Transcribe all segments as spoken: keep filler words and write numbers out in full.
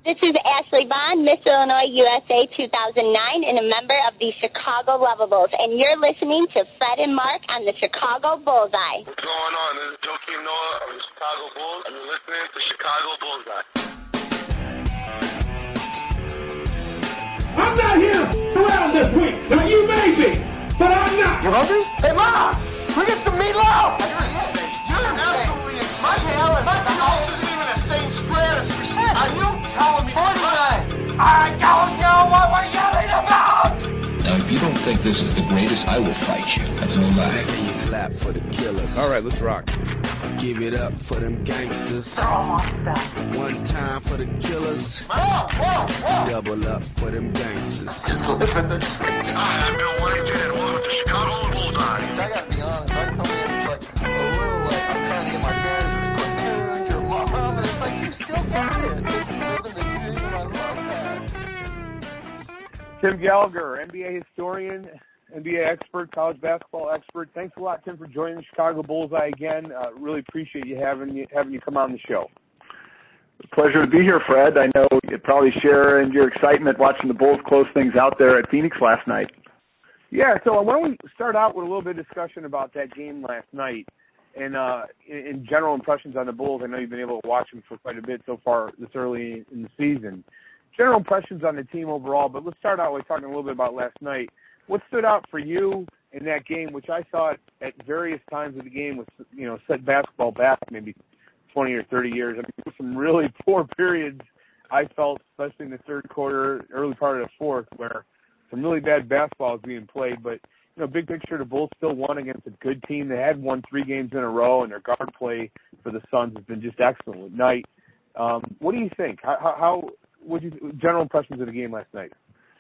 This is Ashley Bond, Miss Illinois U S A two thousand nine, and a member of the Chicago Lovables. And you're listening to Fred and Mark on the Chicago Bullseye. What's going on? This is Joakim Noah of the Chicago Bulls, and you're listening to Chicago Bullseye. I'm not here around this week. Now, you may be, but I'm not. You hungry? Hey, Mom! We get some meatloaf! You're insane. You're absolutely insane. My tail is... My house isn't even a same square as percent. Are you telling me... forty-nine! I don't know what we're yelling about! Now, if you don't think this is the greatest, I will fight you. That's no lie. Then you clap for the killers. All right, let's rock. Give it up for them gangsters. Throw them off the back. One time for the killers. Whoa, whoa, whoa. Double up for them gangsters. Just living the dream. Hi, I'm Bill Whitehead, and welcome to Chicago Bullseye. I gotta be honest, I come in, it's like a little like I'm trying to get my bearings. There's cartoons, your mom, and it's like you still got it. It's living the dream, and I love that. Tim Gallagher, N B A historian, N B A expert, college basketball expert. Thanks a lot, Tim, for joining the Chicago Bullseye again. Uh, really appreciate you having you having you come on the show. Pleasure to be here, Fred. I know you probably share in your excitement watching the Bulls close things out there at Phoenix last night. Yeah, so why don't we start out with a little bit of discussion about that game last night and uh, in, in general impressions on the Bulls. I know you've been able to watch them for quite a bit so far this early in the season. General impressions on the team overall, but let's start out by talking a little bit about last night. What stood out for you in that game, which I thought at various times of the game was, you know, set basketball back maybe twenty or thirty years. I mean, there were some really poor periods, I felt, especially in the third quarter, early part of the fourth, where some really bad basketball was being played. But, you know, big picture, the Bulls still won against a good team. They had won three games in a row, and their guard play for the Suns has been just excellent at night. Um, what do you think? How, how what you general impressions of the game last night?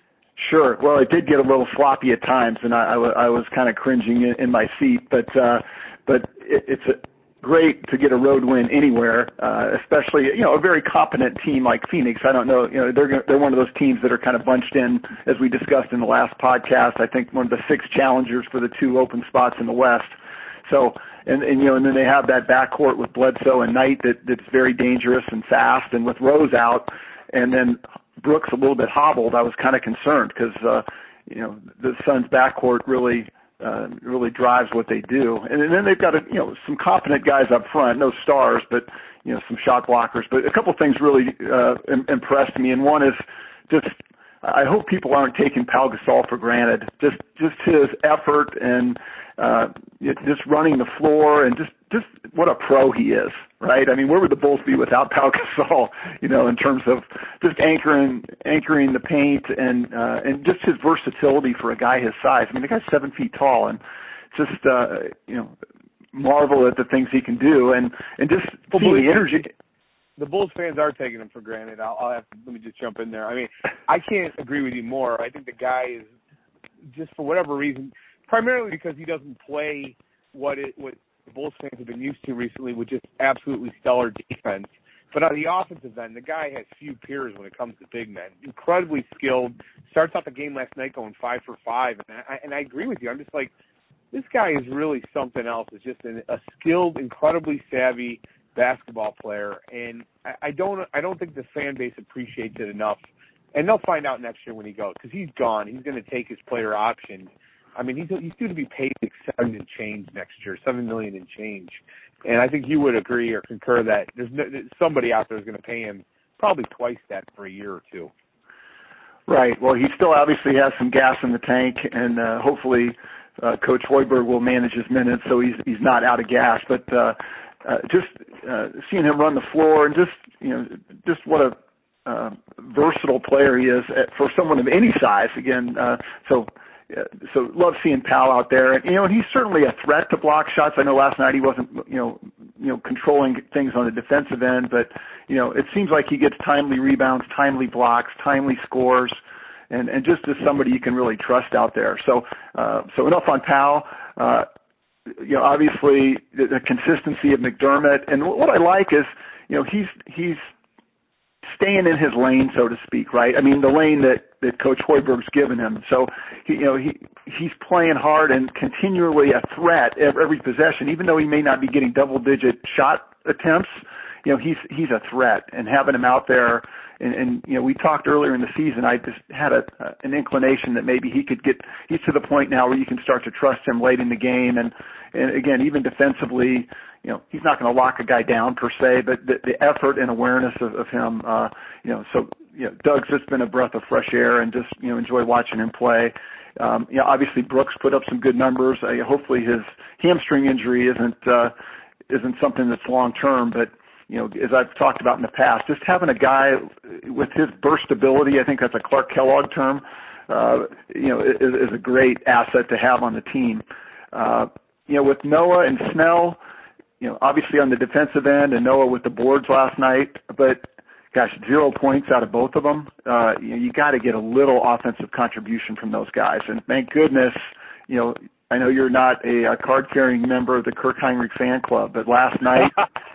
Sure. Well, it did get a little sloppy at times, and I, I, w- I was kind of cringing in, in my seat. But uh, but it, it's a, great to get a road win anywhere, uh, especially you know a very competent team like Phoenix. I don't know, you know they're they're one of those teams that are kind of bunched in, as we discussed in the last podcast. I think one of the six challengers for the two open spots in the West. So and, and you know and then they have that backcourt with Bledsoe and Knight that that's very dangerous and fast, and with Rose out, and then Brooks a little bit hobbled, I was kind of concerned because, uh, you know, the Suns' backcourt really, uh, really drives what they do. And, and then they've got, a, you know, some competent guys up front, no stars, but, you know, some shot blockers. But a couple things really uh, im- impressed me, and one is just I hope people aren't taking Pau Gasol for granted. Just, just his effort and uh, just running the floor and just, just what a pro he is, right? I mean, where would the Bulls be without Pau Gasol? You know, in terms of just anchoring, anchoring the paint and uh, and just his versatility for a guy his size. I mean, the guy's seven feet tall, and just uh, you know, marvel at the things he can do, and and just see the energy. The Bulls fans are taking him for granted. I'll, I'll have to, let me just jump in there. I mean, I can't agree with you more. I think the guy is just for whatever reason, primarily because he doesn't play what it what the Bulls fans have been used to recently, with just absolutely stellar defense. But on the offensive end, the guy has few peers when it comes to big men. Incredibly skilled. Starts out the game last night going five for five, and I, and I agree with you. I'm just like, this guy is really something else. It's just an, a skilled, incredibly savvy basketball player, and I, I don't I don't think the fan base appreciates it enough. And they'll find out next year when he goes, because he's gone. He's going to take his player option. I mean, he's he's due to be paid like seven and change next year, seven million and change. And I think you would agree or concur that there's no, somebody out there is going to pay him probably twice that for a year or two. Right. Well, he still obviously has some gas in the tank, and uh, hopefully uh, Coach Hoiberg will manage his minutes so he's he's not out of gas. But uh, uh, just uh, seeing him run the floor and just you know just what a uh, versatile player he is at, for someone of any size. Again, uh, so. Uh, so love seeing Pal out there, and you know, and he's certainly a threat to block shots. I know last night he wasn't, you know, you know, controlling things on the defensive end, but you know, it seems like he gets timely rebounds, timely blocks, timely scores, and and just as somebody you can really trust out there. So, uh, so enough on Pal. Uh, you know, obviously the, the consistency of McDermott, and what I like is, you know, he's he's. staying in his lane, so to speak, right? I mean, the lane that, that Coach Hoiberg's given him. So, he, you know, he he's playing hard and continually a threat every, every possession, even though he may not be getting double-digit shot attempts. you know, he's he's a threat, and having him out there, and, and you know, we talked earlier in the season, I just had a, a an inclination that maybe he could get, he's to the point now where you can start to trust him late in the game, and, and again, even defensively, you know, he's not going to lock a guy down per se, but the, the effort and awareness of, of him, uh, you know, so, you know, Doug's just been a breath of fresh air, and just, you know, enjoy watching him play. Um, you know, obviously Brooks put up some good numbers. Uh, hopefully his hamstring injury isn't, uh, isn't something that's long term, but, you know, as I've talked about in the past, just having a guy with his burst ability, I think that's a Clark Kellogg term, uh, you know, is, is a great asset to have on the team. Uh, you know, with Noah and Snell, you know, obviously on the defensive end, and Noah with the boards last night, but gosh, zero points out of both of them. Uh, you know, you got to get a little offensive contribution from those guys. And thank goodness, you know, I know you're not a, a card-carrying member of the Kirk Hinrich fan club, but last night,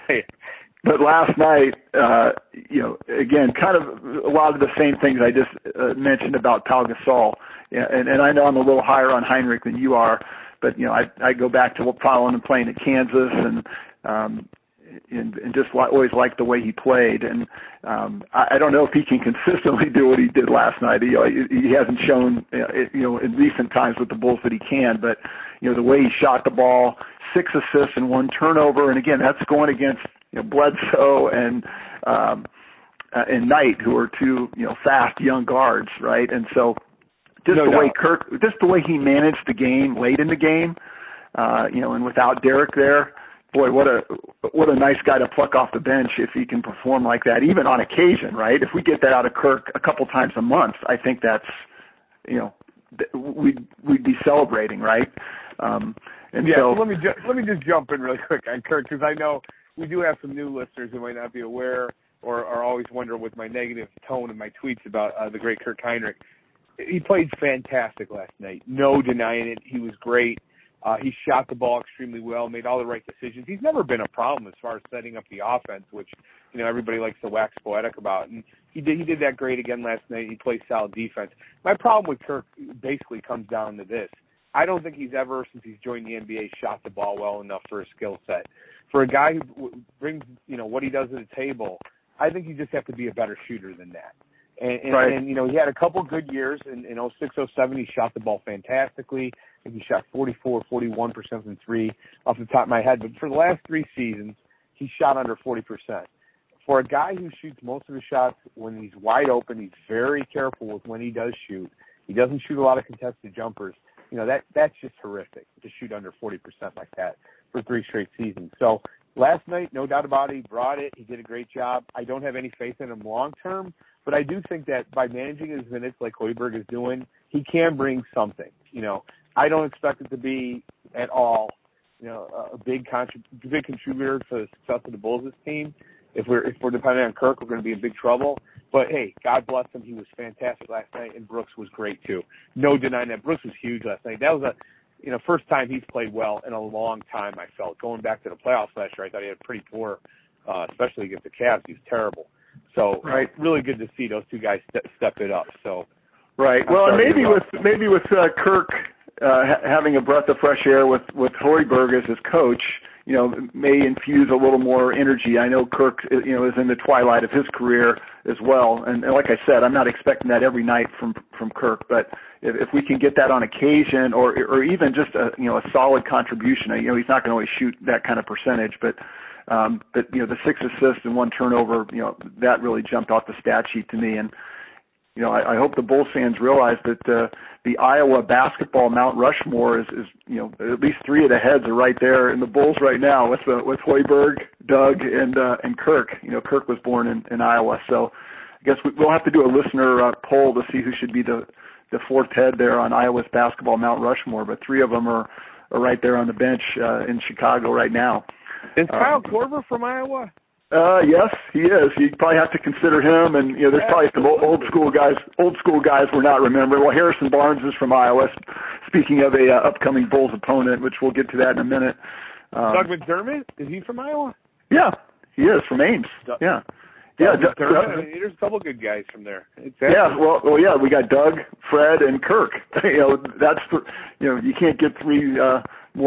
but last night, uh, you know, again, kind of a lot of the same things I just uh, mentioned about Pau Gasol. Yeah, and, and I know I'm a little higher on Hinrich than you are, but, you know, I, I go back to following him playing at Kansas, and, um, and, and just li- always liked the way he played. And um, I, I don't know if he can consistently do what he did last night. You know, he, he hasn't shown, you know, in recent times with the Bulls that he can, but, you know, the way he shot the ball, six assists and one turnover. And again, that's going against, you know, Bledsoe and, um, uh, and Knight, who are two, you know, fast young guards, right? And so just no the doubt. way Kirk, just the way he managed the game late in the game, uh, you know, and without Derek there, boy, what a what a nice guy to pluck off the bench if he can perform like that, even on occasion, right? If we get that out of Kirk a couple times a month, I think that's, you know, we'd we'd be celebrating, right? Um, and yeah, so, so let me ju- let me just jump in really quick on Kirk, because I know we do have some new listeners who might not be aware or are always wonder with my negative tone in my tweets about uh, the great Kirk Hinrich. He played fantastic last night. No denying it. He was great. Uh, he shot the ball extremely well, made all the right decisions. He's never been a problem as far as setting up the offense, which, you know, everybody likes to wax poetic about. And he did he did that great again last night. He played solid defense. My problem with Kirk basically comes down to this. I don't think he's ever, since he's joined the N B A, shot the ball well enough for his skill set. For a guy who brings, you know, what he does to the table, I think you just have to be a better shooter than that. And, and, right. and, you know, he had a couple good years. In, in oh six oh seven, he shot the ball fantastically. I think he shot forty-four, forty-one percent from three off the top of my head. But for the last three seasons, he shot under forty percent. For a guy who shoots most of his shots when he's wide open, he's very careful with when he does shoot. He doesn't shoot a lot of contested jumpers. You know, that that's just horrific to shoot under forty percent like that for three straight seasons. So last night, no doubt about it, he brought it. He did a great job. I don't have any faith in him long term, but I do think that by managing his minutes like Hoiberg is doing, he can bring something. You know, I don't expect it to be at all, you know, a big contrib- big contributor to the success of the Bulls' team. If we're if we're dependent on Kirk, we're going to be in big trouble. But hey, God bless him. He was fantastic last night, and Brooks was great too. No denying that. Brooks was huge last night. That was a, you know, first time he's played well in a long time. I felt going back to the playoffs last year, I thought he had pretty poor, uh, especially against the Cavs. He was terrible. So right. really good to see those two guys step, step it up. So right. I'm well, and maybe with about. maybe with uh, Kirk uh, ha- having a breath of fresh air with with Hoiberg as his coach, you know, may infuse a little more energy. I know Kirk, you know, is in the twilight of his career as well, and, and like I said, I'm not expecting that every night from from Kirk, but if, if we can get that on occasion, or or even just a you know a solid contribution, you know, he's not going to always shoot that kind of percentage, but um, but you know, the six assists and one turnover, you know, that really jumped off the stat sheet to me, and you know, I, I hope the Bulls fans realize that uh, the Iowa basketball Mount Rushmore is, is, you know, at least three of the heads are right there in the Bulls right now with uh, with Hoiberg, Doug, and uh, and Kirk. You know, Kirk was born in, in Iowa, so I guess we, we'll have to do a listener uh, poll to see who should be the the fourth head there on Iowa's basketball Mount Rushmore. But three of them are, are right there on the bench uh, in Chicago right now. Is Kyle um, Korver from Iowa? Uh, yes, he is. You probably have to consider him, and you know, there's probably some old school guys. Old school guys we're not remembering. Well, Harrison Barnes is from Iowa. Speaking of a uh, upcoming Bulls opponent, which we'll get to that in a minute. Um, Doug McDermott, is he from Iowa? Yeah, he is from Ames. Doug, yeah, Doug yeah. McDermott. Doug, I mean, there's a couple good guys from there. Exactly. Yeah, well, well, yeah, we got Doug, Fred, and Kirk. you know, that's you know, you can't get three uh, more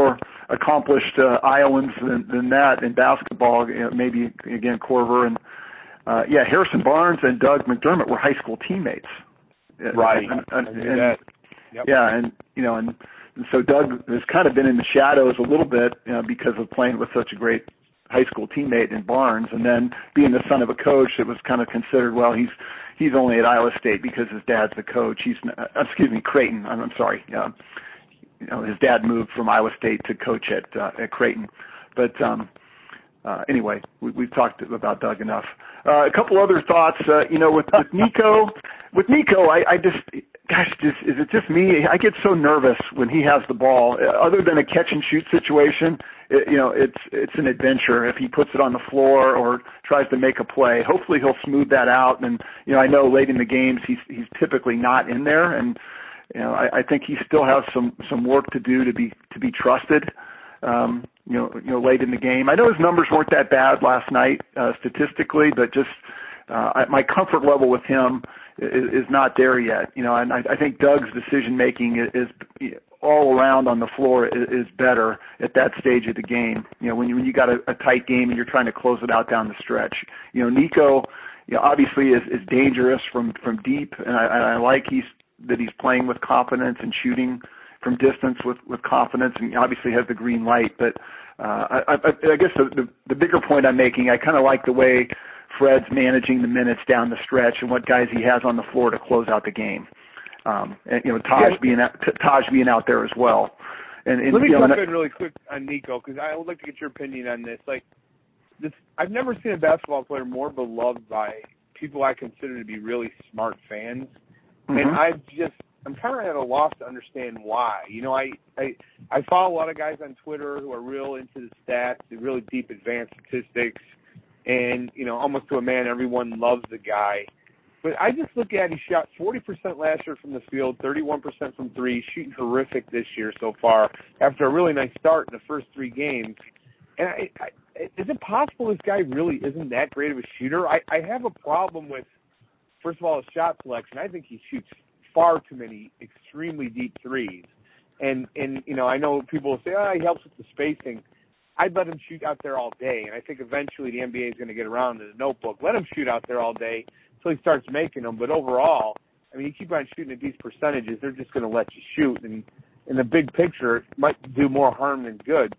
accomplished uh, Iowans than, than that in basketball. You know, maybe again Korver and uh, yeah, Harrison Barnes and Doug McDermott were high school teammates. Right. And, and, I knew and, that. Yep. Yeah, and you know, and, and so Doug has kind of been in the shadows a little bit, you know, because of playing with such a great high school teammate in Barnes, and then being the son of a coach, it was kind of considered, well, he's he's only at Iowa State because his dad's the coach. He's uh, excuse me, Creighton. I'm, I'm sorry. Uh, you know, his dad moved from Iowa State to coach at uh, at Creighton, but um, uh, anyway, we, we've talked about Doug enough. Uh, a couple other thoughts. Uh, you know, with, with Nico, with Nico, I, I just, gosh, just, is it just me? I get so nervous when he has the ball. Other than a catch and shoot situation, it, you know, it's it's an adventure if he puts it on the floor or tries to make a play. Hopefully, he'll smooth that out. And you know, I know late in the games he's he's typically not in there, and you know, I, I think he still has some some work to do to be to be trusted. Um, you know, you know, late in the game. I know his numbers weren't that bad last night uh, statistically, but just uh, I, my comfort level with him is, is not there yet. You know, and I, I think Doug's decision making is, is all around on the floor is, is better at that stage of the game. You know, when you when you got a, a tight game and you're trying to close it out down the stretch. You know, Nico, you know, obviously is, is dangerous from from deep, and I, and I like he's that he's playing with confidence and shooting from distance with, with confidence, and obviously has the green light. But uh, I, I, I guess the, the, the bigger point I'm making, I kind of like the way Fred's managing the minutes down the stretch and what guys he has on the floor to close out the game. Um, and you know, Taj yeah. being out, Taj being out there as well. And, and let me you know, jump in really quick on Nico because I would like to get your opinion on this. Like, this, I've never seen a basketball player more beloved by people I consider to be really smart fans, mm-hmm. and I've just I'm kind of at a loss to understand why. You know, I, I I follow a lot of guys on Twitter who are real into the stats, the really deep advanced statistics, and, you know, almost to a man, everyone loves the guy. But I just look at he shot forty percent last year from the field, thirty-one percent from three, shooting horrific this year so far after a really nice start in the first three games. And I, I, is it possible this guy really isn't that great of a shooter? I, I have a problem with, first of all, his shot selection. I think he shoots far too many extremely deep threes. And, and you know, I know people will say, oh, he helps with the spacing. I'd let him shoot out there all day, and I think eventually the N B A is going to get around to the notebook. Let him shoot out there all day until he starts making them. But overall, I mean, you keep on shooting at these percentages, they're just going to let you shoot. And in the big picture, it might do more harm than good.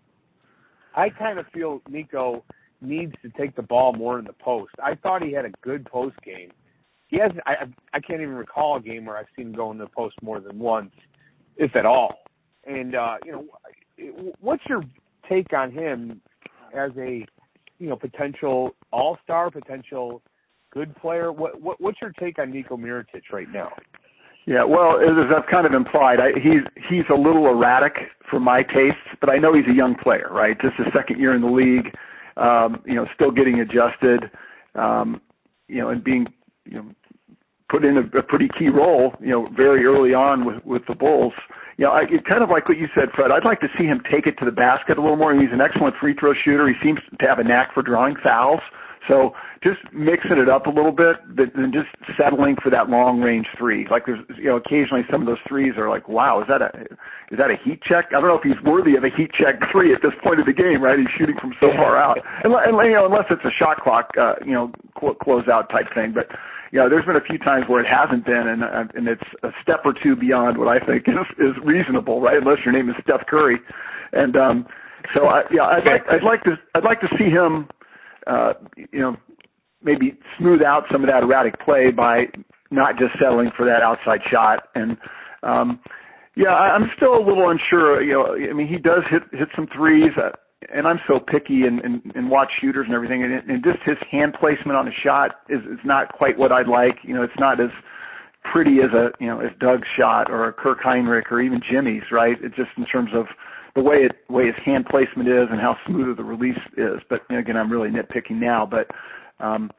I kind of feel Nico needs to take the ball more in the post. I thought he had a good post game. He has. I, I can't even recall a game where I've seen him go in the post more than once, if at all. And, uh, you know, what's your take on him as a, you know, potential all-star, potential good player? What, what What's your take on Nico Mirotic right now? Yeah, well, as I've kind of implied, I, he's he's a little erratic for my tastes, but I know he's a young player, right? Just his second year in the league, um, you know, still getting adjusted, um, you know, and being, you know, put in a, a pretty key role, you know, very early on with, with the Bulls. You know, I, it kind of like what you said, Fred. I'd like to see him take it to the basket a little more. He's an excellent free throw shooter. He seems to have a knack for drawing fouls. So just mixing it up a little bit than just settling for that long range three. Like there's, you know, occasionally some of those threes are like, wow, is that a is that a heat check? I don't know if he's worthy of a heat check three at this point of the game, right? He's shooting from so far out, and, and you know, unless it's a shot clock, uh, you know, cl- closeout type thing. But you know, there's been a few times where it hasn't been, and uh, and it's a step or two beyond what I think is, is reasonable, right? Unless your name is Steph Curry, and um, so I, yeah, I'd like I'd like to I'd like to see him. Uh, you know, maybe smooth out some of that erratic play by not just settling for that outside shot. And, um, yeah, I, I'm still a little unsure. You know, I mean, he does hit, hit some threes, uh, and I'm so picky and, and, and watch shooters and everything. And, and just his hand placement on a shot is, is not quite what I'd like. You know, it's not as pretty as a, you know, as Doug's shot or a Kirk Heinrich or even Jimmy's, right? It's just in terms of the way it way his hand placement is and how smooth the release is. But you know, again, I'm really nitpicking now. But um,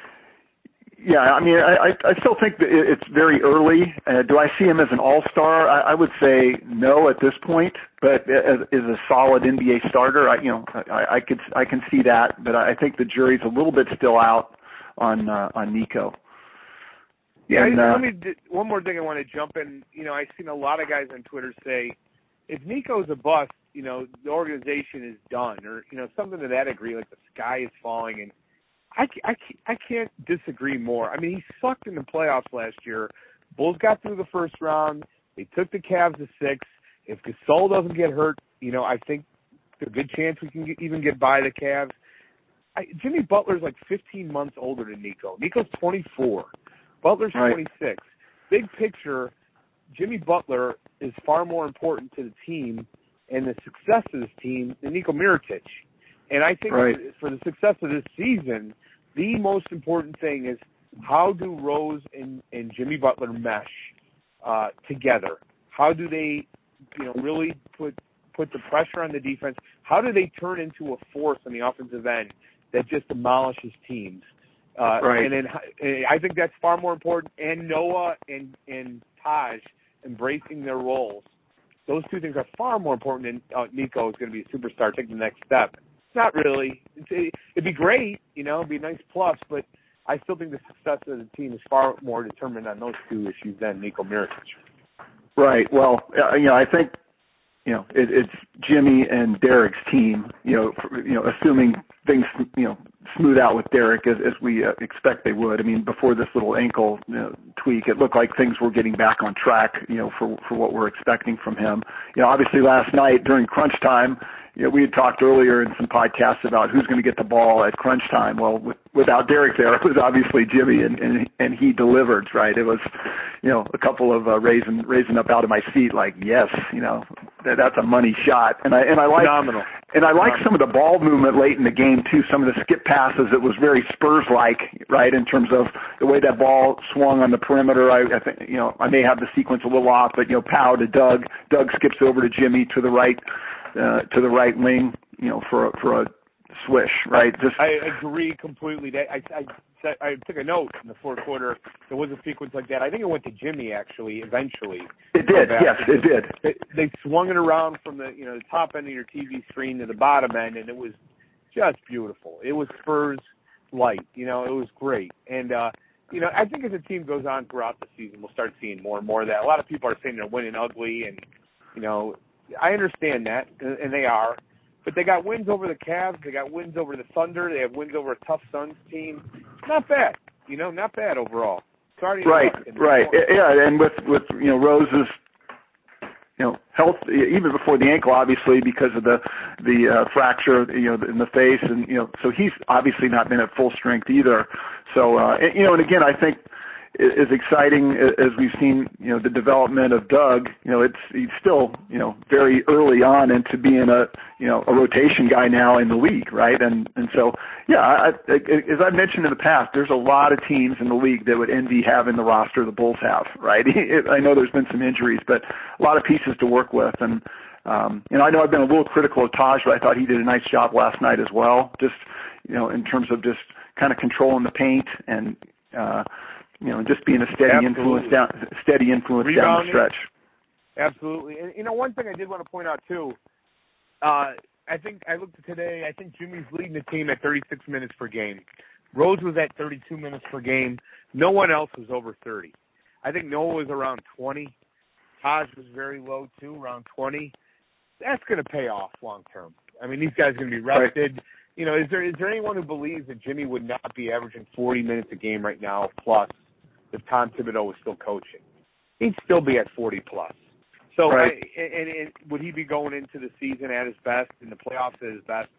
yeah, I mean, I, I still think that it's very early. Uh, do I see him as an all-star? I, I would say no at this point. But as, as a solid N B A starter, I, you know, I, I could I can see that. But I think the jury's a little bit still out on uh, on Nico. Yeah, and, I, uh, let me. One more thing I want to jump in. You know, I've seen a lot of guys on Twitter say, if Nico's a bust, you know, the organization is done, or, you know, something to that degree, like the sky is falling. And I, I, I can't disagree more. I mean, he sucked in the playoffs last year. Bulls got through the first round. They took the Cavs to six. If Gasol doesn't get hurt, you know, I think there's a good chance we can get, even get by the Cavs. I, Jimmy Butler's like fifteen months older than Nico. Nico's twenty-four. Butler's right. twenty-six. Big picture, Jimmy Butler is far more important to the team and the success of this team than Niko Mirotic. And I think right. for the success of this season, the most important thing is how do Rose and, and Jimmy Butler mesh uh, together? How do they, you know, really put put the pressure on the defense? How do they turn into a force on the offensive end that just demolishes teams? Uh, right. And then I think that's far more important. And Noah and, and Taj embracing their roles. Those two things are far more important than uh, Nico is going to be a superstar, taking the next step. Not really. It's, it'd be great, you know, it'd be a nice plus, but I still think the success of the team is far more determined on those two issues than Niko Mirotic. Right. Well, uh, you know, I think, you know, it, it's Jimmy and Derek's team, you know, for, you know, assuming things, you know, smooth out with Derek as, as we uh, expect they would. I mean, before this little ankle you know, tweak, it looked like things were getting back on track, you know, for, for what we're expecting from him. You know, obviously last night during crunch time, you know, we had talked earlier in some podcasts about who's going to get the ball at crunch time. Well, with, without Derek there, it was obviously Jimmy, and, and and he delivered, right? It was, you know, a couple of uh, raising raising up out of my seat, like, yes, you know, that, that's a money shot, and I and I like Phenomenal. and I like some of the ball movement late in the game too. Some of the skip passes, it was very Spurs-like, right, in terms of the way that ball swung on the perimeter. I, I think, you know, I may have the sequence a little off, but you know, Powell to Doug, Doug skips over to Jimmy to the right. Uh, to the right wing, you know, for a, for a swish, right? Just I agree completely. That I, I I took a note in the fourth quarter. There was a sequence like that. I think it went to Jimmy actually. Eventually, it did. Yes, it did. They, they swung it around from the you know the top end of your T V screen to the bottom end, and it was just beautiful. It was Spurs light. You know, it was great. And uh, you know, I think as the team goes on throughout the season, we'll start seeing more and more of that. A lot of people are saying they're winning ugly, and you know. I understand that, and they are, but they got wins over the Cavs, they got wins over the Thunder, they have wins over a tough Suns team. Not bad, you know, not bad overall. Sorry, right, right, yeah, and with with you know Rose's you know health even before the ankle, obviously because of the the uh, fracture, you know, in the face, and you know, so he's obviously not been at full strength either. So uh, and, you know, and again, I think. As exciting as we've seen, you know, the development of Doug, you know, it's he's still, you know, very early on into being a, you know, a rotation guy now in the league, right? And and so, yeah, I, I, as I've mentioned in the past, there's a lot of teams in the league that would envy having the roster the Bulls have, right? I know there's been some injuries, but a lot of pieces to work with. And, um, you know, I know I've been a little critical of Taj, but I thought he did a nice job last night as well, just, you know, in terms of just kind of controlling the paint and, uh, you know, just being a steady Absolutely. influence down, steady influence Rebounding. down the stretch. Absolutely, and you know, one thing I did want to point out too. Uh, I think I looked at today. I think Jimmy's leading the team at thirty-six minutes per game. Rose was at thirty-two minutes per game. No one else was over thirty. I think Noah was around twenty. Taj was very low too, around twenty. That's going to pay off long term. I mean, these guys are going to be rested. Right. You know, is there is there anyone who believes that Jimmy would not be averaging forty minutes a game right now plus if Tom Thibodeau was still coaching? He'd still be at forty plus. So, right. I, and, and would he be going into the season at his best, in the playoffs at his best?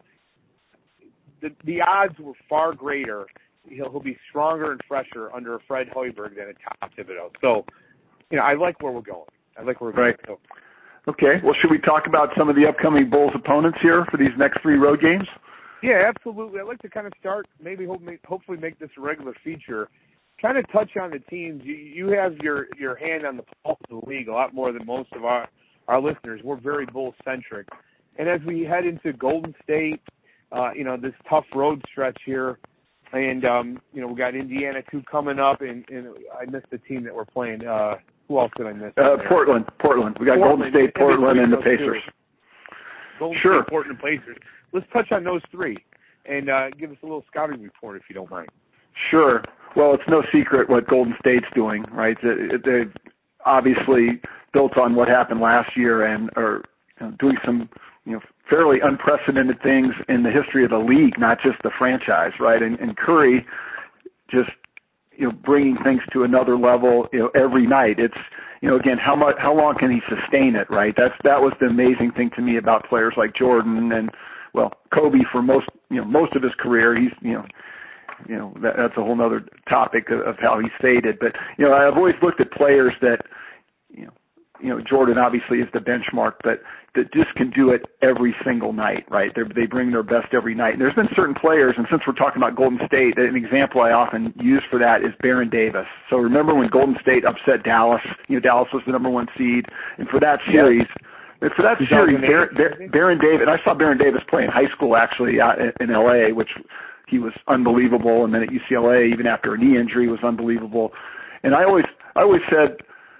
The, the odds were far greater. He'll, he'll be stronger and fresher under a Fred Hoiberg than a Tom Thibodeau. So, you know, I like where we're going. I like where we're right. going. So. Okay. Well, should we talk about some of the upcoming Bulls opponents here for these next three road games? Yeah, absolutely. I'd like to kind of start, maybe hopefully make this a regular feature, kind of touch on the teams. You, you have your, your hand on the pulse of the league a lot more than most of our, our listeners. We're very Bulls-centric. And as we head into Golden State, uh, you know, this tough road stretch here, and, um, you know, we got Indiana, too, coming up, and, and I missed the team that we're playing. Uh, who else did I miss? Uh, Portland. Portland. We got Portland, Golden State, Portland, and, and the Pacers. Too. Golden sure. State, Portland, and Pacers. Let's touch on those three and uh, give us a little scouting report, if you don't mind. Sure. Well, it's no secret what Golden State's doing, right? They've obviously built on what happened last year and are doing some you know, fairly unprecedented things in the history of the league, not just the franchise, right? And, and Curry just, you know, bringing things to another level, you know, every night. It's, you know, again, how much, how long can he sustain it, right? That's, that was the amazing thing to me about players like Jordan and, well, Kobe for most, you know, most of his career. He's, you know, you know, that, that's a whole nother topic of, of how he's faded. But, you know, I've always looked at players that, you know, you know, Jordan obviously is the benchmark, but that just can do it every single night, right? They're, they bring their best every night. And there's been certain players, and since we're talking about Golden State, an example I often use for that is Baron Davis. So remember when Golden State upset Dallas? You know, Dallas was the number one seed, and for that series, yeah. for that series, Bar- Bar- Baron Davis, and I saw Baron Davis play in high school actually out in L A, which he was unbelievable, and then at U C L A, even after a knee injury, was unbelievable. And I always, I always said,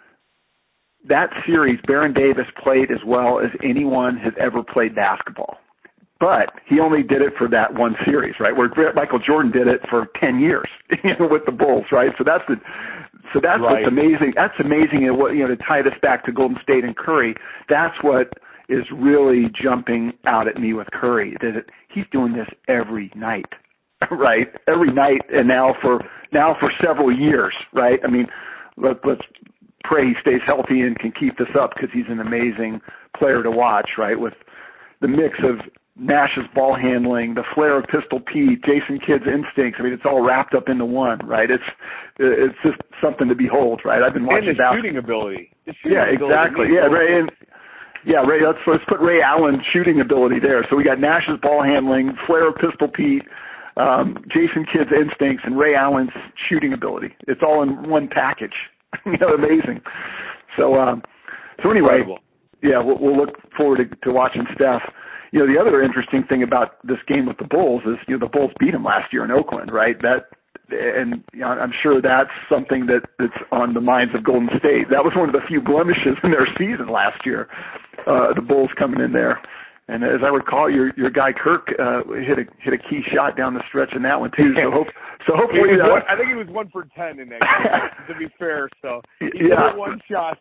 that series, Baron Davis played as well as anyone has ever played basketball. But he only did it for that one series, right? Where Michael Jordan did it for ten years, you know, with the Bulls, right? So that's the, so that's right. What's amazing. That's amazing. And what, you know, to tie this back to Golden State and Curry, that's what is really jumping out at me with Curry. That it, he's doing this every night, right? Every night, and now for now for several years, right? I mean, let, let's. pray he stays healthy and can keep this up because he's an amazing player to watch, right? With the mix of Nash's ball handling, the flair of Pistol Pete, Jason Kidd's instincts. I mean, it's all wrapped up into one, right? It's it's just something to behold, right? I've been watching and the basketball. shooting ability. The shooting yeah, ability exactly. Yeah, Ray. And, yeah, Ray. Let's let's put Ray Allen's shooting ability there. So we got Nash's ball handling, flair of Pistol Pete, um, Jason Kidd's instincts, and Ray Allen's shooting ability. It's all in one package. You know, amazing. So, um, so anyway, Incredible. yeah, we'll, we'll look forward to, to watching Steph. You know, the other interesting thing about this game with the Bulls is, you know, the Bulls beat them last year in Oakland, right? That, and you know, I'm sure that's something that, that's on the minds of Golden State. That was one of the few blemishes in their season last year. Uh, the Bulls coming in there. And as I recall, your your guy Kirk uh, hit a hit a key shot down the stretch in that one too. So hope so hopefully uh, one, I think he was one for ten in that game. To be fair, so he yeah. hit one shot.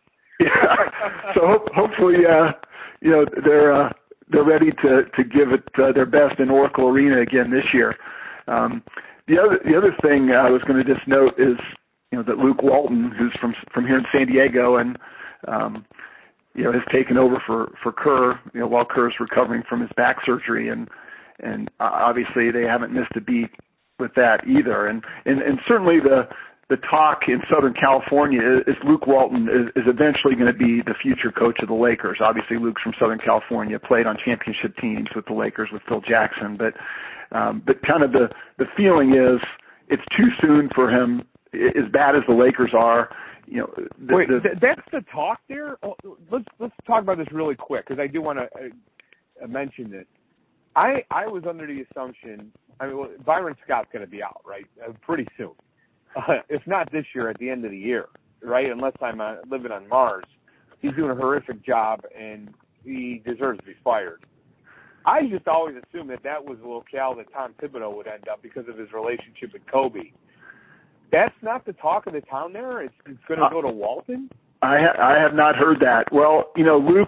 Yeah. So hope, hopefully, uh, you know, they're uh, they're ready to to give it uh, their best in Oracle Arena again this year. Um, the other the other thing I was going to just note is, you know, that Luke Walton, who's from from here in San Diego, and um, you know, has taken over for, for Kerr, you know, while Kerr's recovering from his back surgery. And, and obviously they haven't missed a beat with that either. And, and, and certainly the, the talk in Southern California is Luke Walton is, is eventually going to be the future coach of the Lakers. Obviously Luke's from Southern California, played on championship teams with the Lakers with Phil Jackson. But, um, but kind of the, the feeling is it's too soon for him, as bad as the Lakers are. You know, the, Wait, the, th- that's the talk there? Oh, let's let's talk about this really quick because I do want to uh, mention this. I I was under the assumption, I mean, well, Byron Scott's going to be out, right, uh, pretty soon. Uh, if not this year, at the end of the year, right, unless I'm uh, living on Mars. He's doing a horrific job, and he deserves to be fired. I just always assumed that that was the locale that Tom Thibodeau would end up because of his relationship with Kobe. That's not the talk of the town there? It's, it's going to uh, go to Walton? I, ha- I have not heard that. Well, you know, Luke,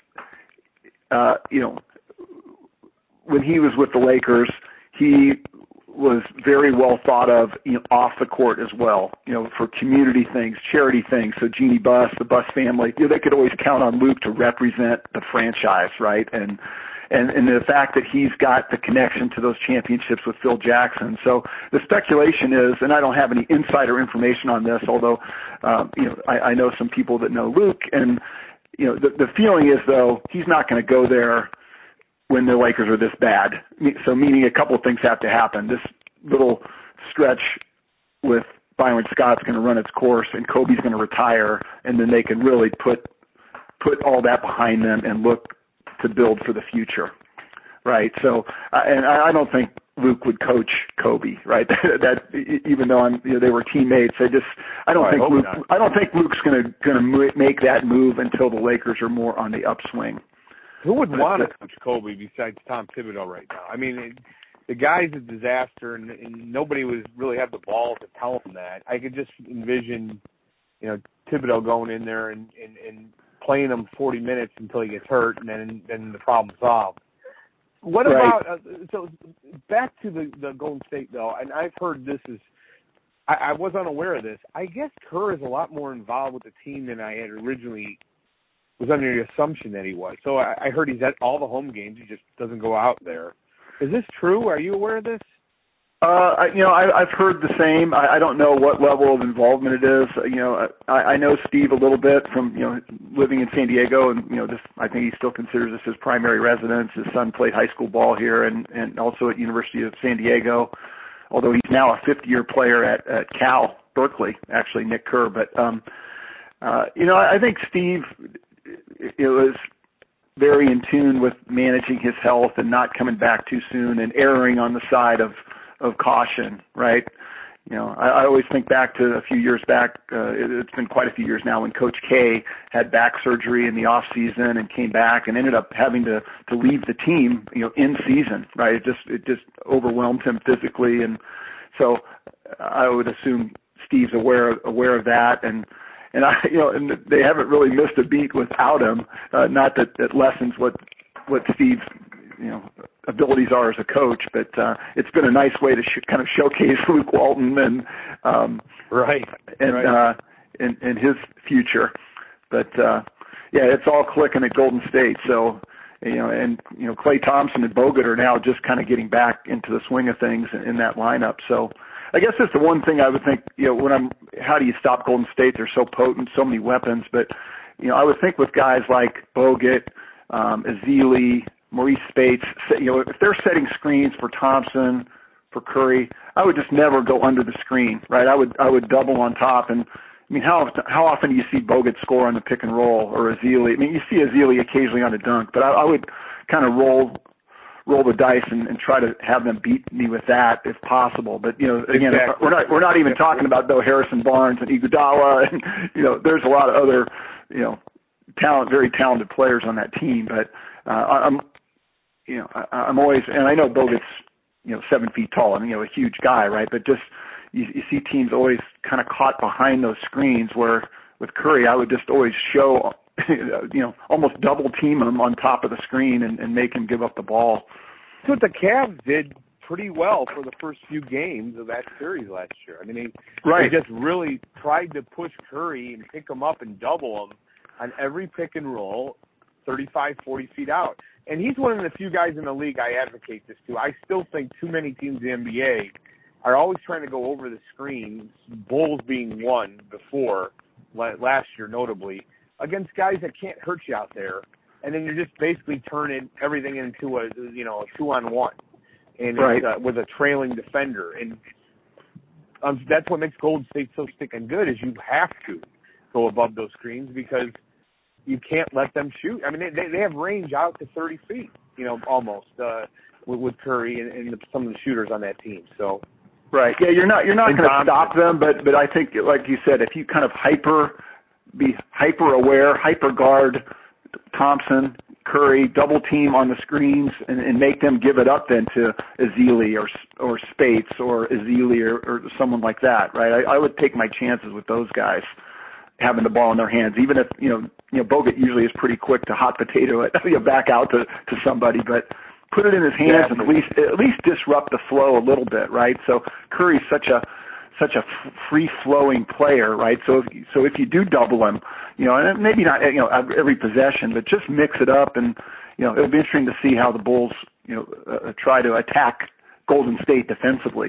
uh, you know, when he was with the Lakers, he was very well thought of, you know, off the court as well, you know, for community things, charity things. So Jeannie Buss, the Buss family, you know, they could always count on Luke to represent the franchise, right? And And, and the fact that he's got the connection to those championships with Phil Jackson. So the speculation is, and I don't have any insider information on this, although, um, you know, I, I know some people that know Luke, and, you know, the, the feeling is, though, he's not going to go there when the Lakers are this bad. So meaning a couple of things have to happen. This little stretch with Byron Scott's going to run its course, and Kobe's going to retire, and then they can really put put all that behind them and look to build for the future, right? So, uh, and I, I don't think Luke would coach Kobe, right? that even though I'm, you know, they were teammates, I just I don't oh, think I Luke, not. I don't think Luke's going to going to make that move until the Lakers are more on the upswing. Who would but want to coach Kobe besides Tom Thibodeau right now? I mean, it, the guy's a disaster, and, and nobody was really had the balls to tell him that. I could just envision, you know, Thibodeau going in there and and, and playing him forty minutes until he gets hurt, and then then the problem's solved. What right. about uh, so back to the, the Golden State though? And I've heard this is I, I was unaware of this. I guess Kerr is a lot more involved with the team than I had originally was under the assumption that he was. So I, I heard he's at all the home games. He just doesn't go out there. Is this true? Are you aware of this? Uh, I, you know, I, I've heard the same. I, I don't know what level of involvement it is. You know, I, I know Steve a little bit from, you know, living in San Diego, and, you know, this, I think he still considers this his primary residence. His son played high school ball here and, and also at University of San Diego, although he's now a fifth-year player at, at Cal, Berkeley, actually, Nick Kerr. But, um, uh, you know, I think Steve, it was very in tune with managing his health and not coming back too soon and erring on the side of, of caution, right? You know, I, I always think back to a few years back, uh, it, it's been quite a few years now, when Coach K had back surgery in the off season and came back and ended up having to, to leave the team, you know, in season, right? It just, it just overwhelmed him physically. And so I would assume Steve's aware, aware of that. And, and I, you know, and they haven't really missed a beat without him. Uh, not that that lessens what, what Steve's, you know, abilities are as a coach, but uh, it's been a nice way to sh- kind of showcase Luke Walton and um, right and right. Uh, and, and his future. But uh, yeah, it's all clicking at Golden State. So you know, and you know, Klay Thompson and Bogut are now just kind of getting back into the swing of things in, in that lineup. So I guess that's the one thing I would think. You know, when I'm, how do you stop Golden State? They're so potent, so many weapons. But you know, I would think with guys like Bogut, um, Ezeli, Maurice Spates, you know, if they're setting screens for Thompson, for Curry, I would just never go under the screen, right? I would I would double on top. And I mean, how how often do you see Bogut score on the pick and roll, or Ezeli? I mean, you see Ezeli occasionally on a dunk, but I, I would kind of roll roll the dice and, and try to have them beat me with that if possible. But you know, again, exactly. we're not we're not even talking about though Harrison Barnes and Iguodala, and you know, there's a lot of other you know talent, very talented players on that team, but uh, I'm. You know, I, I'm always, and I know Bogut's, you know, seven feet tall and, you know, a huge guy, right? But just, you, you see teams always kind of caught behind those screens where with Curry, I would just always show, you know, almost double team him on top of the screen and, and make him give up the ball. That's what the Cavs did pretty well for the first few games of that series last year. I mean, they, right. they just really tried to push Curry and pick him up and double him on every pick and roll, thirty-five, forty feet out. And he's one of the few guys in the league I advocate this to. I still think too many teams in the N B A are always trying to go over the screens, Bulls being one before, last year notably, against guys that can't hurt you out there. And then you're just basically turning everything into a, you know, a two-on-one and right. uh, with a trailing defender. And um, that's what makes Golden State so sticking good is you have to go above those screens because you can't let them shoot. I mean, they they have range out to thirty feet, you know, almost uh, with, with Curry and, and the, some of the shooters on that team. So, right, yeah, you're not you're not going to stop them, but but I think, like you said, if you kind of hyper be hyper aware, hyper guard Thompson, Curry, double team on the screens, and, and make them give it up then to Ezeli or or Spates or Ezeli or, or someone like that, right? I, I would take my chances with those guys having the ball in their hands, even if, you know, you know, Bogut usually is pretty quick to hot potato it, you know, back out to, to somebody, but put it in his hands yeah, and at least, at least disrupt the flow a little bit, right? So Curry's such a, such a f- free-flowing player, right? So if, so if you do double him, you know, and maybe not, you know, every possession, but just mix it up, and, you know, it'll be interesting to see how the Bulls, you know, uh, try to attack Golden State defensively.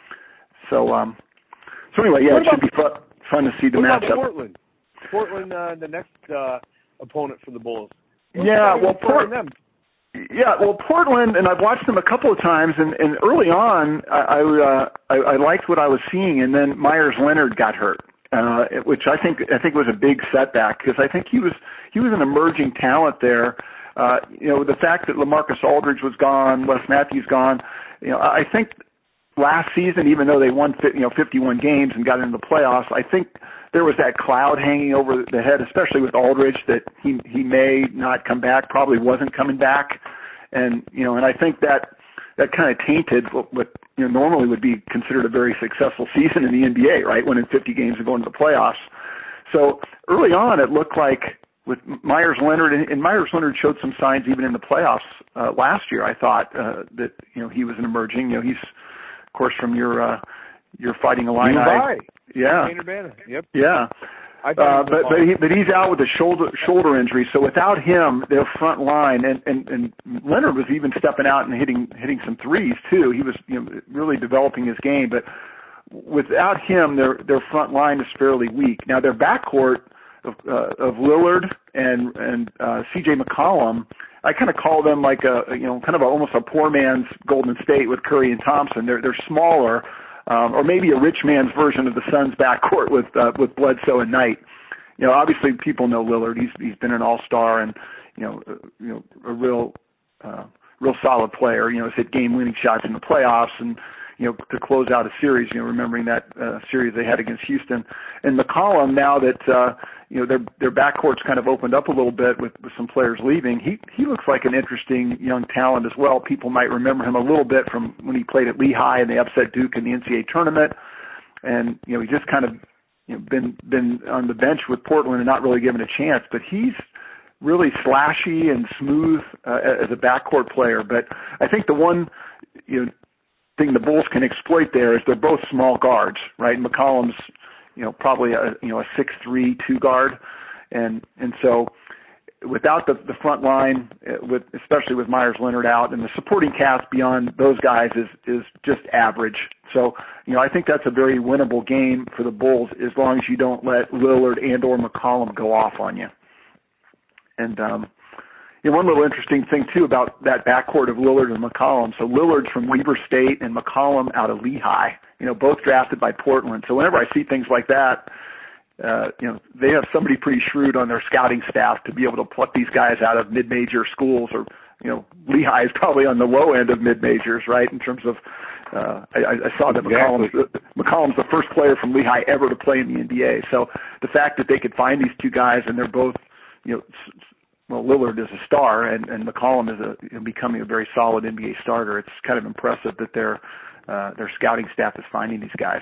So, um, so anyway, yeah, what it about, should be fun, fun to see the what matchup. About Portland? Portland, uh, the next uh, opponent for the Bulls. What's yeah, well, Port- them? yeah, well, Portland, and I've watched them a couple of times, and, and early on, I I, uh, I I liked what I was seeing, and then Myers Leonard got hurt, uh, which I think I think was a big setback because I think he was he was an emerging talent there. Uh, you know, the fact that LaMarcus Aldridge was gone, Wes Matthews gone, you know, I think last season, even though they won you know fifty-one games and got into the playoffs, I think there was that cloud hanging over the head, especially with Aldridge, that he he may not come back, probably wasn't coming back, and you know, and I think that that kind of tainted what, what you know normally would be considered a very successful season in the N B A, right? Winning fifty games and going to the playoffs. So early on, it looked like with Myers Leonard, and, and Myers Leonard showed some signs even in the playoffs uh, last year. I thought uh, that you know he was an emerging. You know, he's of course from your uh, your Fighting Illini. Yeah. Yep. Yeah. Uh, but but, he, but he's out with a shoulder shoulder injury. So without him, their front line and, and, and Leonard was even stepping out and hitting hitting some threes too. He was you know really developing his game. But without him, their their front line is fairly weak. Now their backcourt of, uh, of Lillard and and uh, C J McCollum, I kind of call them like a you know kind of a, almost a poor man's Golden State with Curry and Thompson. They're they're smaller. Um, or maybe a rich man's version of the Suns' backcourt with uh, with Bledsoe and Knight. You know, obviously people know Lillard. He's he's been an all-star and you know uh, you know a real uh, real solid player. You know, has hit game-winning shots in the playoffs and you know to close out a series. You know, remembering that uh, series they had against Houston. And McCollum, now that uh, you know their their backcourt's kind of opened up a little bit with, with some players leaving, he he looks like an interesting young talent as well. People might remember him a little bit from when he played at Lehigh and they upset Duke in the N C double A tournament. And you know he just kind of you know, been been on the bench with Portland and not really given a chance. But he's really slashy and smooth uh, as a backcourt player. But I think the one you know thing the Bulls can exploit there is they're both small guards, right? McCollum's you know, probably a, you know, a six three two guard. And, and so without the, the front line, with, especially with Myers Leonard out, and the supporting cast beyond those guys is, is just average. So, you know, I think that's a very winnable game for the Bulls as long as you don't let Lillard and or McCollum go off on you. And, um, you know, one little interesting thing, too, about that backcourt of Lillard and McCollum. So Lillard's from Weber State and McCollum out of Lehigh, you know, both drafted by Portland. So whenever I see things like that, uh, you know, they have somebody pretty shrewd on their scouting staff to be able to pluck these guys out of mid-major schools. Or, you know, Lehigh is probably on the low end of mid-majors, right, in terms of uh, I, I saw that exactly. McCollum's, McCollum's the first player from Lehigh ever to play in the N B A. So the fact that they could find these two guys and they're both, you know, well, Lillard is a star, and, and McCollum is a, you know, becoming a very solid N B A starter. It's kind of impressive that their uh, their scouting staff is finding these guys.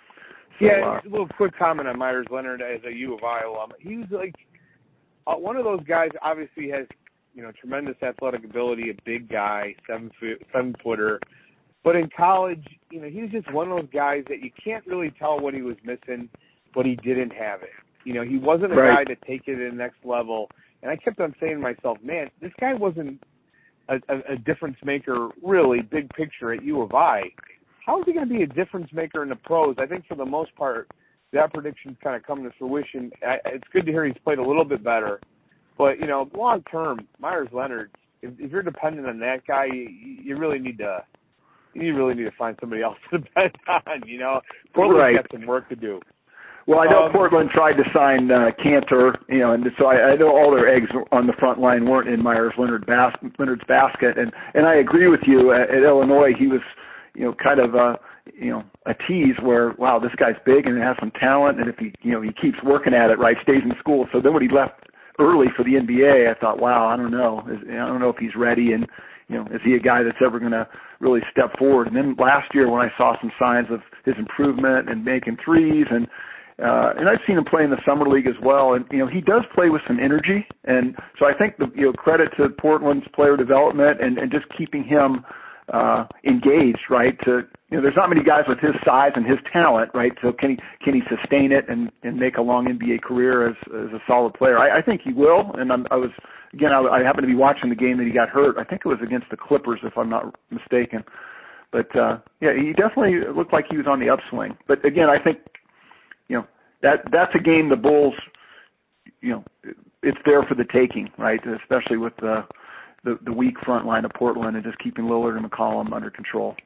So, yeah, uh, a little quick comment on Myers Leonard as a U of I alum. He was like uh, one of those guys. Obviously, has you know tremendous athletic ability, a big guy, seven foot, seven footer. But in college, you know, he was just one of those guys that you can't really tell what he was missing, but he didn't have it. You know, he wasn't a right. guy to take it to the next level. And I kept on saying to myself, man, this guy wasn't a, a, a difference maker, really, big picture at U of I. How is he going to be a difference maker in the pros? I think for the most part, that prediction's kind of come to fruition. I, it's good to hear he's played a little bit better. But, you know, long term, Myers Leonard, if, if you're dependent on that guy, you, you really need to you really need to find somebody else to bet on, you know. Portland's right. got some work to do. Well, I know um, Portland tried to sign uh, Cantor, you know, and so I, I know all their eggs on the front line weren't in Myers Leonard bas- Leonard's basket, and and I agree with you. At, at Illinois, he was, you know, kind of a, you know, a tease where, wow, this guy's big and has some talent, and if he, you know, he keeps working at it, right, stays in school. So then when he left early for the N B A, I thought, wow, I don't know, I don't know if he's ready, and you know, is he a guy that's ever going to really step forward? And then last year when I saw some signs of his improvement and making threes and Uh, and I've seen him play in the summer league as well, and you know he does play with some energy, and so I think the you know credit to Portland's player development and, and just keeping him uh, engaged, right? To you know, there's not many guys with his size and his talent, right? So can he can he sustain it and, and make a long N B A career as as a solid player? I, I think he will, and I'm, I was again I, I happened to be watching the game that he got hurt. I think it was against the Clippers, if I'm not mistaken. But uh, yeah, he definitely looked like he was on the upswing. But again, I think. You know, that that's a game the Bulls, you know, it's there for the taking, right? Especially with the the, the weak front line of Portland and just keeping Lillard and McCollum under control.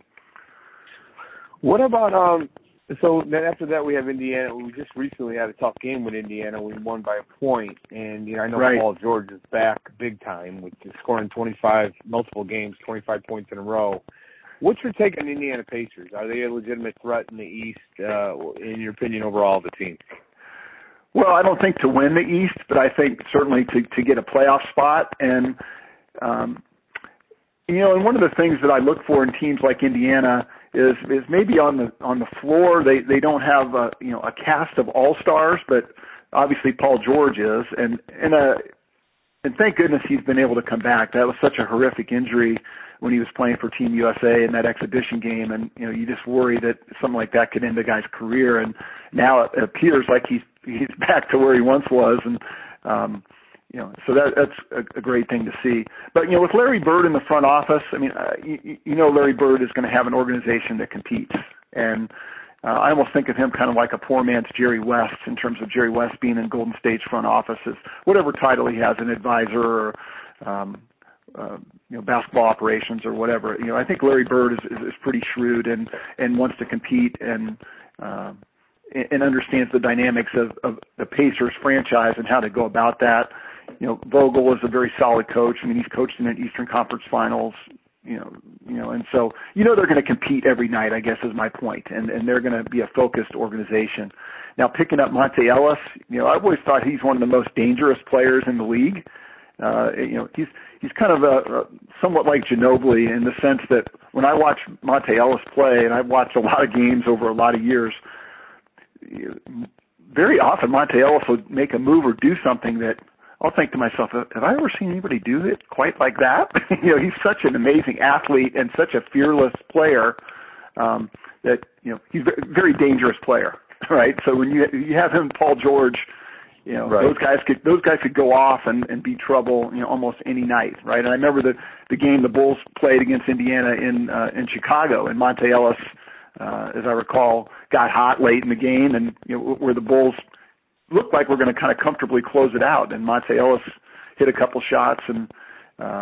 What about, um, so then after that we have Indiana. We just recently had a tough game with Indiana. We won by a point. And, you know, I know right. Paul George is back big time with scoring twenty-five, multiple games, twenty-five points in a row. What's your take on Indiana Pacers? Are they a legitimate threat in the East, uh, in your opinion, overall of the team? Well, I don't think to win the East, but I think certainly to, to get a playoff spot. And, um, you know, and one of the things that I look for in teams like Indiana is is maybe on the on the floor they, they don't have a, you know a cast of all-stars, but obviously Paul George is, and and uh, and thank goodness he's been able to come back. That was such a horrific injury when he was playing for Team U S A in that exhibition game, and you know you just worry that something like that could end the guy's career. And now it appears like he's he's back to where he once was, and um, you know so that that's a, a great thing to see. But you know with Larry Bird in the front office, I mean uh, you, you know Larry Bird is going to have an organization that competes, and uh, I almost think of him kind of like a poor man's Jerry West in terms of Jerry West being in Golden State's front offices, whatever title he has, an advisor or um, uh, you know basketball operations or whatever. You know I think Larry Bird is, is, is pretty shrewd and and wants to compete and uh, and understands the dynamics of, of the Pacers franchise and how to go about that. You know Vogel is a very solid coach. I mean he's coached in an Eastern Conference Finals. You know, you know, and so you know they're going to compete every night, I guess is my point, and and they're going to be a focused organization. Now picking up Monte Ellis, you know, I've always thought he's one of the most dangerous players in the league. Uh, you know, he's he's kind of a, a somewhat like Ginobili in the sense that when I watch Monte Ellis play, and I've watched a lot of games over a lot of years, very often Monte Ellis would make a move or do something that I'll think to myself, have I ever seen anybody do it quite like that? you know, he's such an amazing athlete and such a fearless player um, that, you know, he's a very dangerous player, right? So when you you have him and Paul George, you know, right. those guys could those guys could go off and, and be trouble, you know, almost any night, right? And I remember the the game the Bulls played against Indiana in uh, in Chicago, and Monte Ellis, uh, as I recall, got hot late in the game, and you know, where the Bulls looked like we're going to kind of comfortably close it out, and Monte Ellis hit a couple shots and uh,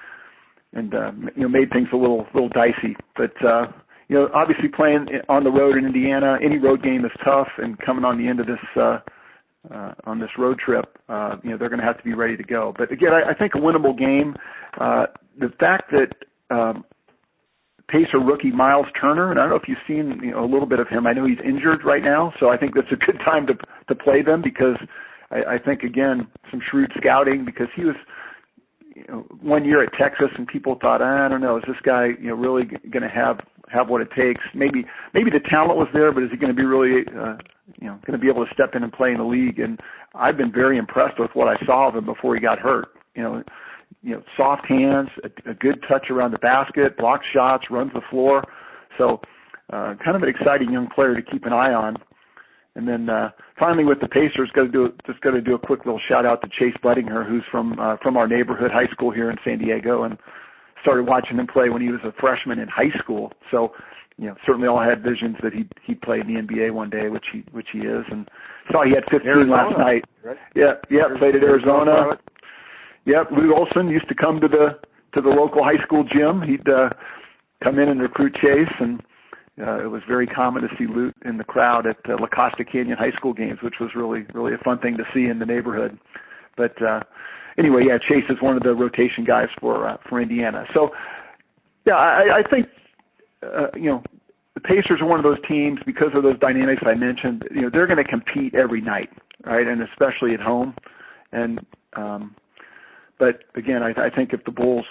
and uh, you know made things a little little dicey. But uh, you know, obviously playing on the road in Indiana, any road game is tough, and coming on the end of this uh, uh, on this road trip, uh, you know they're going to have to be ready to go. But again, I, I think a winnable game. Uh, the fact that um, Pacer rookie Miles Turner, and I don't know if you've seen you know, a little bit of him. I know he's injured right now, so I think that's a good time to to play them because I, I think, again, some shrewd scouting because he was you know, one year at Texas and people thought, I don't know, is this guy you know really going to have, have what it takes? Maybe maybe the talent was there, but is he going to be really uh, you know going to be able to step in and play in the league? And I've been very impressed with what I saw of him before he got hurt. You know. You know, soft hands, a, a good touch around the basket, blocks shots, runs the floor. So, uh, kind of an exciting young player to keep an eye on. And then uh, finally, with the Pacers, got to do just got to do a quick little shout out to Chase Blettinger, who's from uh, from our neighborhood high school here in San Diego, and started watching him play when he was a freshman in high school. So, you know, certainly all had visions that he he play in the N B A one day, which he which he is, and saw he had fifteen Arizona, last night. Right? Yeah, yeah, Arizona, played at Arizona. Arizona. Yep, Lute Olson used to come to the to the local high school gym. He'd uh, come in and recruit Chase, and uh, it was very common to see Lute in the crowd at uh, La Costa Canyon high school games, which was really really a fun thing to see in the neighborhood. But uh, anyway, yeah, Chase is one of the rotation guys for uh, for Indiana. So yeah, I, I think uh, you know the Pacers are one of those teams because of those dynamics I mentioned. You know, they're going to compete every night, right, and especially at home, and um, But again, I, I think if the Bulls,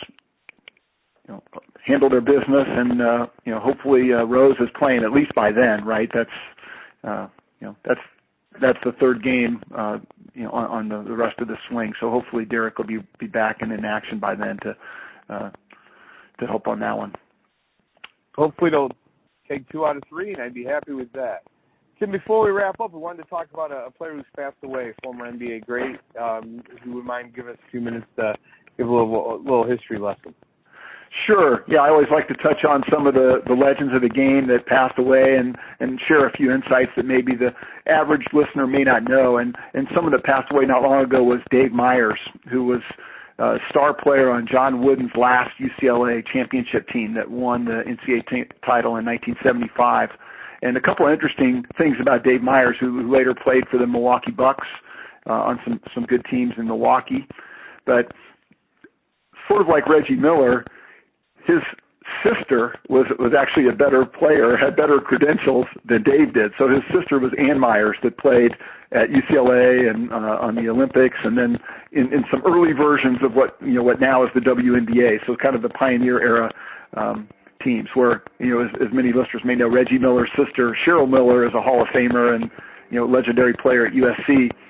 you know, handle their business and uh, you know, hopefully uh, Rose is playing at least by then, right? That's uh, you know, that's that's the third game, uh, you know, on, on the, the rest of the swing. So hopefully Derek will be be back and in action by then to uh, to help on that one. Hopefully they'll take two out of three, and I'd be happy with that. Tim, before we wrap up, we wanted to talk about a, a player who's passed away, a former N B A great. Um, if you would mind giving us a few minutes to give a little, a little history lesson. Sure. Yeah, I always like to touch on some of the, the legends of the game that passed away and, and share a few insights that maybe the average listener may not know. And, and someone that passed away not long ago was Dave Myers, who was a star player on John Wooden's last U C L A championship team that won the N C double A t- title in nineteen seventy-five. And a couple of interesting things about Dave Myers, who, who later played for the Milwaukee Bucks uh, on some, some good teams in Milwaukee. But sort of like Reggie Miller, his sister was was actually a better player, had better credentials than Dave did. So his sister was Ann Myers that played at U C L A and uh, on the Olympics, and then in, in some early versions of what you know what now is the W N B A. So kind of the pioneer era um, teams, where you know as, as many listeners may know, Reggie Miller's sister Cheryl Miller is a Hall of Famer and you know legendary player at U S C.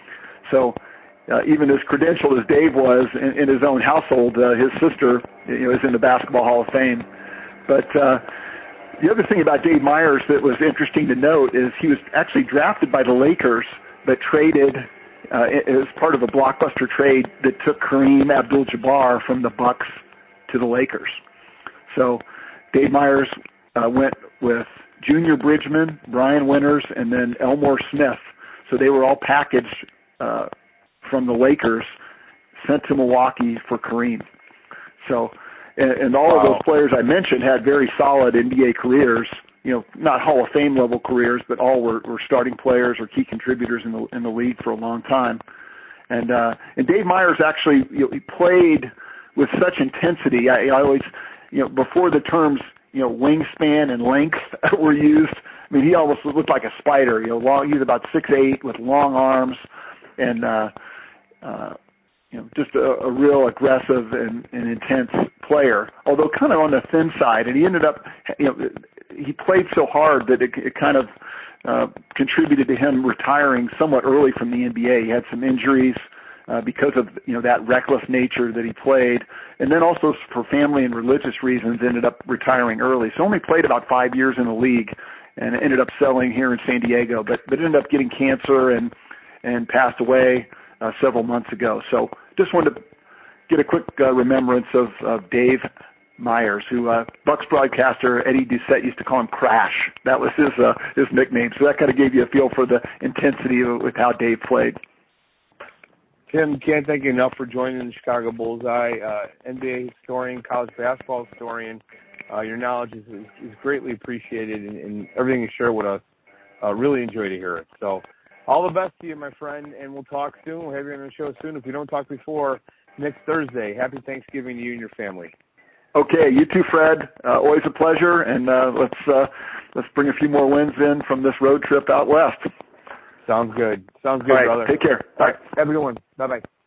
So uh, even as credentialed as Dave was in, in his own household, uh, his sister, you know, is in the Basketball Hall of Fame. But uh, the other thing about Dave Myers that was interesting to note is he was actually drafted by the Lakers, but traded uh, as part of a blockbuster trade that took Kareem Abdul-Jabbar from the Bucks to the Lakers. So Dave Myers uh, went with Junior Bridgman, Brian Winters, and then Elmore Smith. So they were all packaged uh, from the Lakers, sent to Milwaukee for Kareem. So, and, and all wow. of those players I mentioned had very solid N B A careers. You know, not Hall of Fame level careers, but all were, were starting players or key contributors in the in the league for a long time. And uh, and Dave Myers actually, you know, he played with such intensity. I, I always, you know, before the terms, you know, wingspan and length were used, I mean, he almost looked like a spider. You know, long, he was about six eight with long arms, and uh, uh, you know, just a, a real aggressive and, and intense player. Although kind of on the thin side, and he ended up, you know, he played so hard that it, it kind of uh, contributed to him retiring somewhat early from the N B A. He had some injuries uh, because of, you know, that reckless nature that he played, and then also for family and religious reasons ended up retiring early. So only played about five years in the league, and ended up selling here in San Diego, but but ended up getting cancer and and passed away uh, several months ago. So just wanted to get a quick uh, remembrance of, of Dave Myers, who uh, Bucks broadcaster Eddie Doucette used to call him Crash. That was his uh, his nickname. So that kind of gave you a feel for the intensity of, with how Dave played. Tim, can't thank you enough for joining the Chicago Bullseye. Uh, N B A historian, college basketball historian. Uh, your knowledge is, is, is greatly appreciated, and, and everything you share with us, uh, really enjoy to hear it. So all the best to you, my friend, and we'll talk soon. We'll have you on the show soon. If we don't talk before next Thursday, happy Thanksgiving to you and your family. Okay, you too, Fred. Uh, always a pleasure, and uh, let's uh, let's bring a few more wins in from this road trip out west. Sounds good. Sounds good, all right, brother. Take care. All right, have a good one. Bye-bye.